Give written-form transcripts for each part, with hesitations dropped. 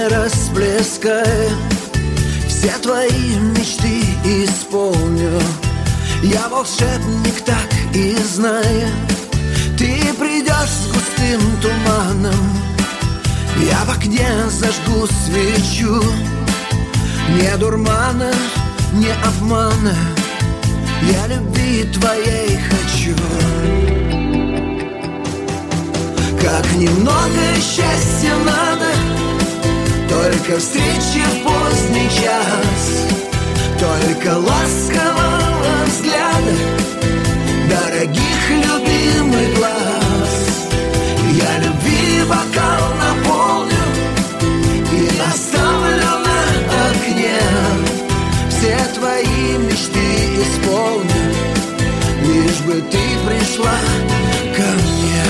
не расплескай, все твои мечты исполню. Я волшебник, так и знай. Ты придешь с густым туманом, я в окне зажгу свечу. Не дурмана, не обмана, я любви твоей хочу. Как немного счастья надо, только встречи в поздний час, только ласкового взгляда, дорогих любимых глаз. Я любви бокал наполню и оставлю на окне. Все твои мечты исполню, лишь бы ты пришла ко мне.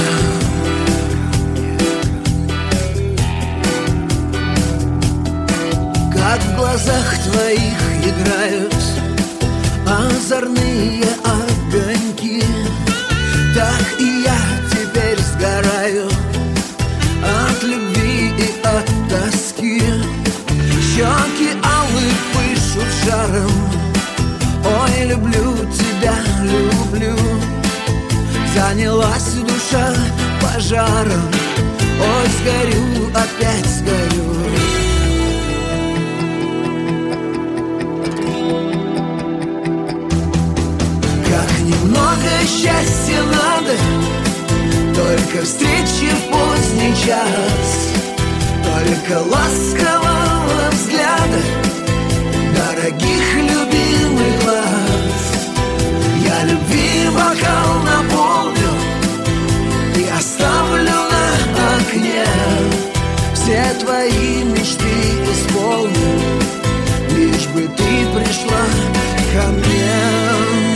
Как в глазах твоих играют озорные огоньки, так и я теперь сгораю от любви и от тоски. Щеки алые пышут жаром, ой, люблю тебя, люблю. Занялась душа пожаром, ой, сгорю, опять сгорю. Немного счастья надо, только встречи в поздний час, только ласкового взгляда, дорогих любимых глаз. Я любви бокал наполню и оставлю на окне. Все твои мечты исполню, лишь бы ты пришла ко мне.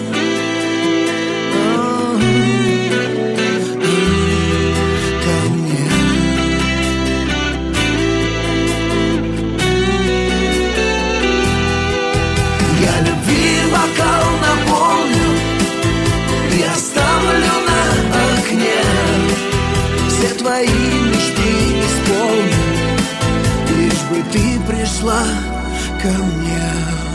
Бокал наполню и оставлю на окне. Все твои мечты исполню, лишь бы ты пришла ко мне.